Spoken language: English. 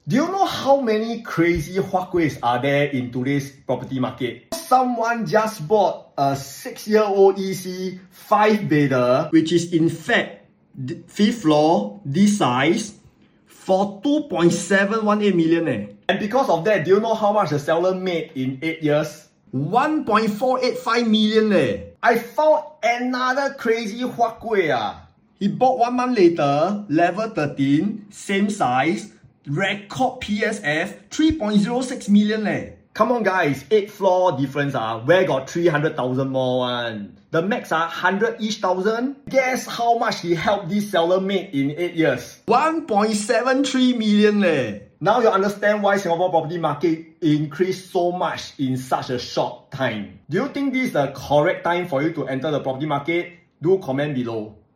Do you know how many crazy huakuis are there in today's property market? Someone just bought a 6-year-old EC 5-bedder, which is in fact 5th floor, this size, for 2.718 million. And because of that, do you know how much the seller made in 8 years? 1.485 million. I found another crazy huakui. He bought 1 month later, level 13, same size, record PSF, 3.06 million. Come on guys, 8 floor difference where got 300,000 more one? The max 100 each thousand. Guess how much he helped this seller make in 8 years? 1.73 million. Now you understand why Singapore property market increased so much in such a short time. Do you think this is the correct time for you to enter the property market? Do comment below.